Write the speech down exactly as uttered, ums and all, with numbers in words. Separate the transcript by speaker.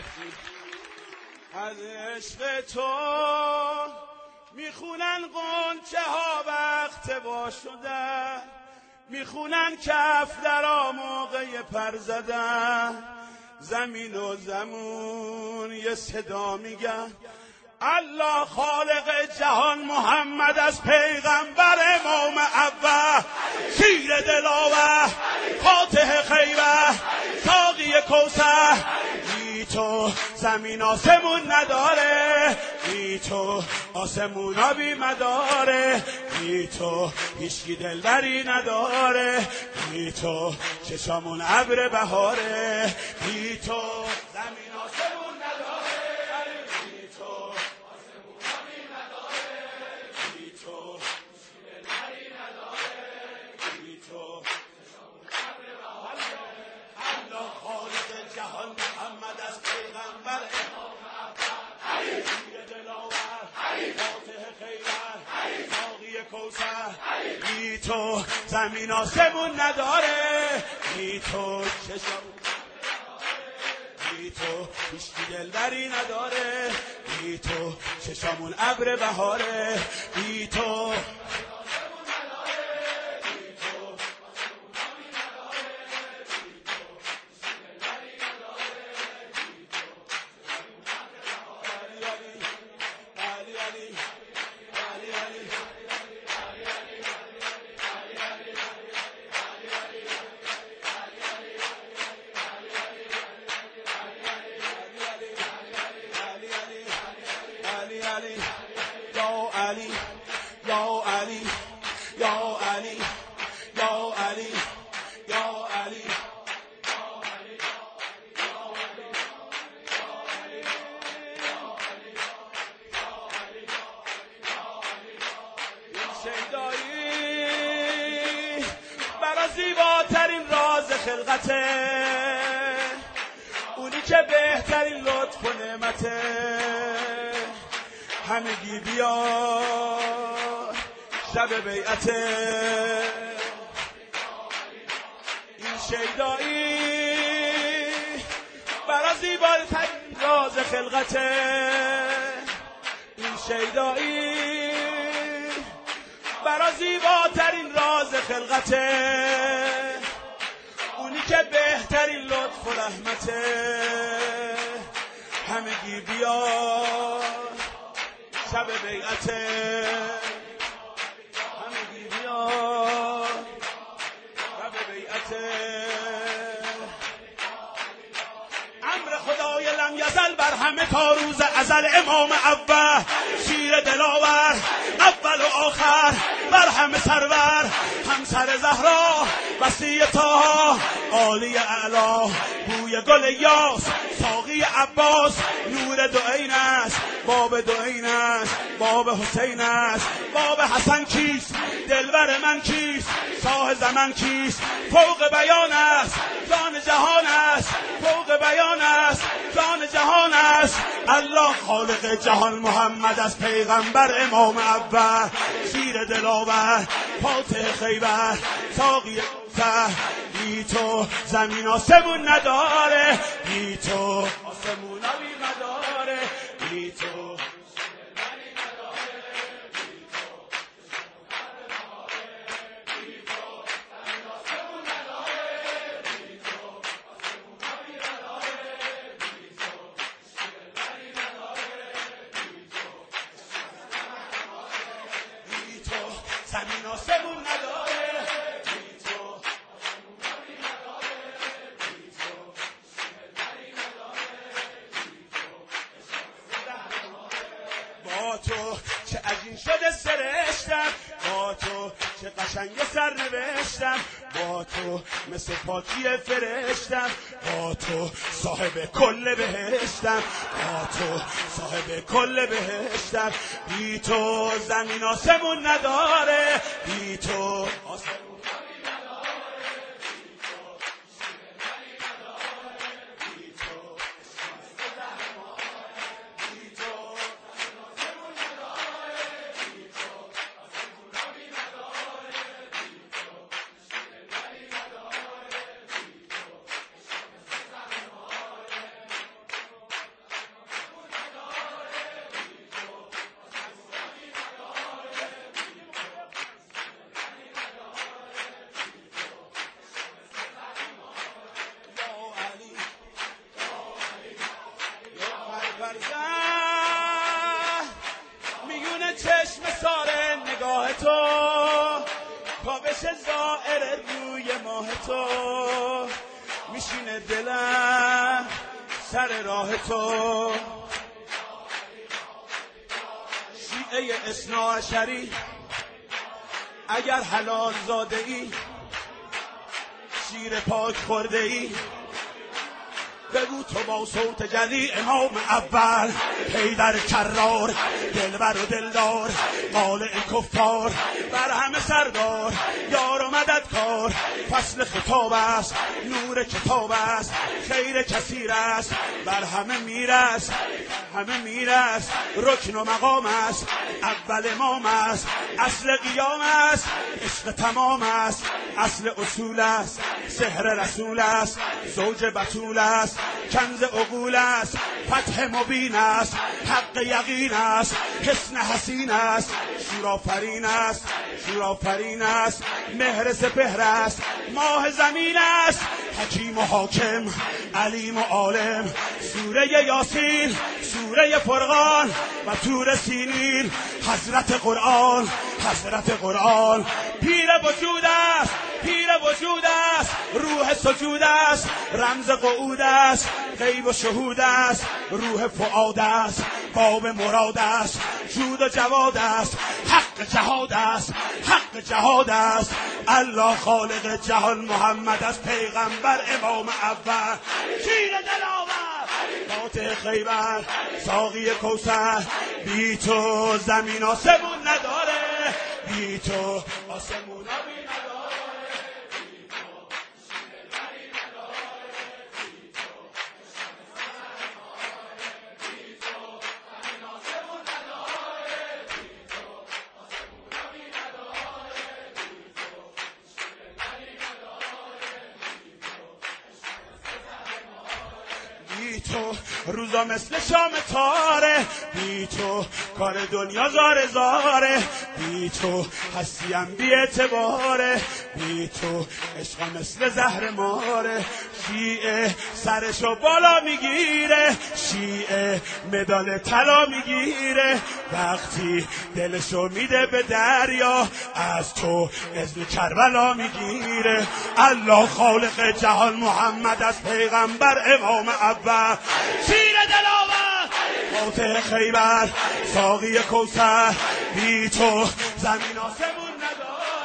Speaker 1: از عشق تو میخونن غنچه ها وقت وا شده، میخونن کف درا موقع پر زدن. زمین و زمون یه صدا میگن الله خالق جهان، محمد از پیغمبر امام اول، شیر دلاور فاتح خیبر ساقی کوثر. بی تو زمین آسمون نداره، بی تو آسمون آبی مداره، بی تو هیچکی دلبری نداره، بی تو چشامون ابر بهاره، بی تو زمین آسمون نداره، بی تو آسمون آبی نداره، بی تو هیچکی دلبری نداره، بی تو چشامون ابر بهاره. الله خالق جهان، محمد از پیغمبر امام اول، شیر دلاور فاتح خیبر ساقی کوثر. بی تو زمین آسمون نداره، بی تو چشمون، بی تو هیچکی دلبری نداره، بی تو چشمون ابر بهاره، بی تو زیباترین راز خلقته، اونی که بهترین لطف و نعمته. همگی بیا شب بیعته، این شیدایی برا زیباترین راز خلقته، این شیدایی برا زیباترین راز خلقته، اونی که بهترین لطف و رحمته. همگی بیا شب بیعته، همگی بیا شب بیعته. امر خدای لم یزل بر همه تا روز ازل، امام اول شیر دلاور اول و آخر بر همه سرور، همسر زهرا وصی طه عالی اعلا، بوی گل یاس ساقی عباس، نور دو عین است باب دو عین است، باب حسین است باب حسن کیست، دلبر من کیست شاه زمن کیست، فوق بیان است جان جهان است، فوق بیان است جان جهان است. الله خالق جهان، محمد از پیغمبر امام اول، شیر دلاور فاتح خیبر ساقی کوثر. بی تو زمین آسمون نداره، بی تو آسمون آبی مداره، بی تو زمین آسمون نداره، بی تو با تو چه عجین شده سرشتم، با تو چه قشنگ سر نوشتم، با تو مثل پاکی فرشتم، با تو صاحب کل بهشتم، با تو صاحب کل بهشتم. بی تو زمین آسمون نداره، بی تو آسمون باشه زائر روی ماه تو، میشینه دلم سر راه تو. شیعه اثنا عشری اگر حلال زاده ای، شیر پاک خورده ای، بگو تو با صوت جلی امام اول، حیدر کرار، دلبر و دلدار، قالع کفار، بر همه سردار، یار و مددکار. فصل خطاب است، نور کتاب است، خیر کثیر است، بر همه میرست، همه میرست. رکن و مقام است، اول امام است، اصل قیام است، عشق تمام است، اصل اصول است، سحر رسول است، زوج بطول است، کنز عقول است، فتح مبین است، حق یقین است، حسن حسین است، شورآفرین است، شورآفرین است، مهر سپهر است، ماه زمین است، حکیم و حاکم، علیم و عالم. سوره یاسین، سوره فرقان و طور سینین، حضرت قرآن، حضرت قرآن. پیر وجود است، پیر وجود است، روح سجود است، رمز قعود است، غیب و شهود است، روح فؤاد است، باب مراد است، جود و جواد است، حق جهاد است، حق جهاد است. الله خالق جهان محمد است، پیغمبر امام اول، شیر دلاور، فاتح خیبر، ساقی کوثر. بی تو زمین آسمون نداره، بی تو آسمون بی نداره. بی تو روزا مثل شام تاره، بی تو کار دنیا زاره زاره، بی تو هستیم بی اعتباره، بی تو عشق مثل زهر ماره. شیعه سرشو بالا میگیره، شیعه مدال طلا میگیره، وقتی دلشو میده به دریا، از تو اذن کربلا میگیره. الله خالق جهان محمد از پیغمبر امام اول، شیر دلاور، فاتح خیبر، ساقی کوثر. بی تو زمین آسمون نداره.